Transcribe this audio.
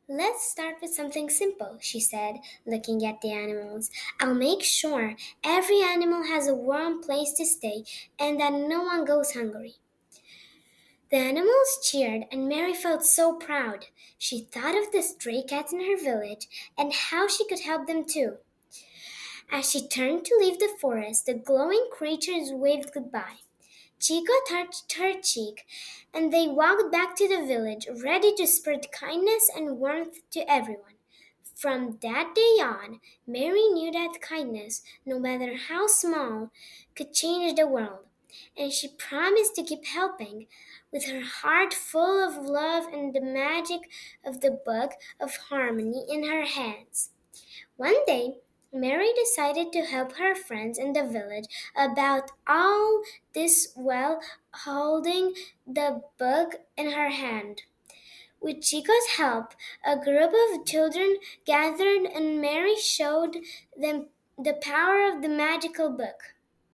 Let's start with something simple, she said, looking at the animals. I'll make sure every animal has a warm place to stay and that no one goes hungry. The animals cheered, and Mary felt so proud. She thought of the stray cats in her village and how she could help them too. As she turned to leave the forest, the glowing creatures waved goodbye. Chico touched her cheek, and they walked back to the village, ready to spread kindness and warmth to everyone. From that day on, Mary knew that kindness, no matter how small, could change the world, and she promised to keep helping, with her heart full of love and the magic of the Book of Harmony in her hands. One day, Mary decided to help her friends in the village about all this while holding the book in her hand. With Chico's help, a group of children gathered and Mary showed them the power of the magical book.